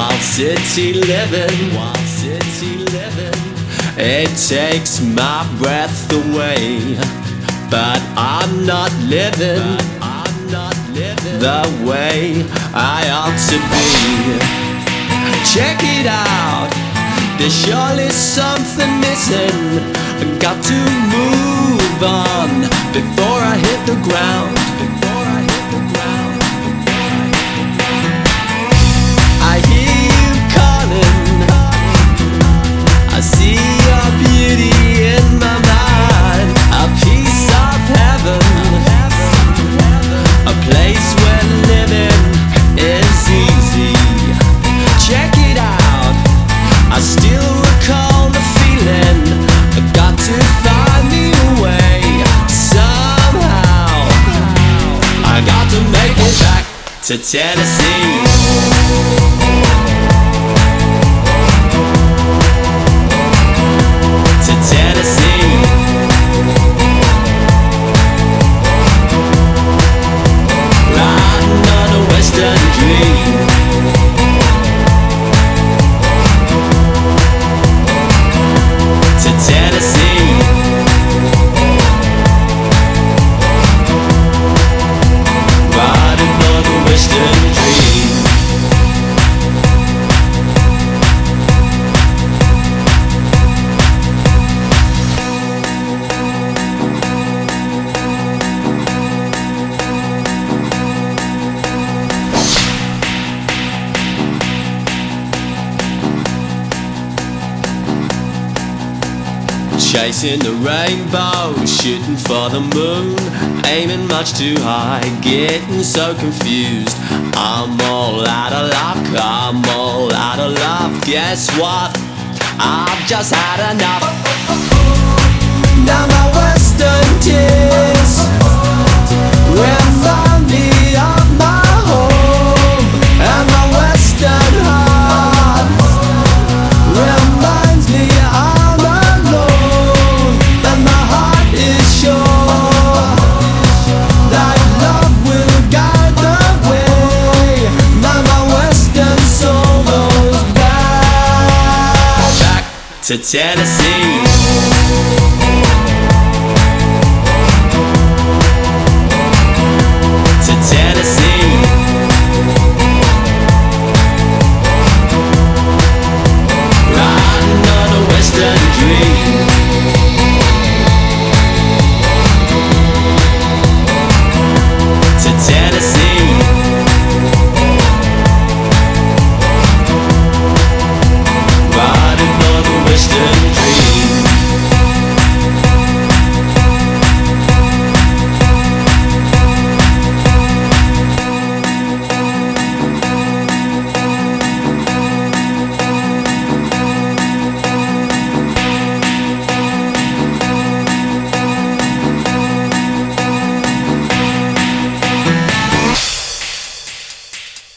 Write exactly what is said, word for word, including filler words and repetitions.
Wild city living, wild city living. It takes my breath away, but I'm not living, but I'm not living the way I ought to be. Check it out, there's surely something missing. I got to move on before I hit the ground. Before I hit the ground. I hear you calling, I see your beauty in my mind. A piece of heaven, a place where living is easy. Check it out, I still recall the feeling. I got to find me a way somehow. I got to make it back to Tennessee. To Tennessee. Riding on a western dream. To Tennessee. Riding on a western dream. Chasing the rainbow, shooting for the moon, aiming much too high, getting so confused. I'm all out of luck, I'm all out of love. Guess what? I've just had enough. Now my western tears remind me of my home, and my western heart reminds me I'm alone, and my heart is sure that love will guide the way. Now my western soul goes back, back to Tennessee.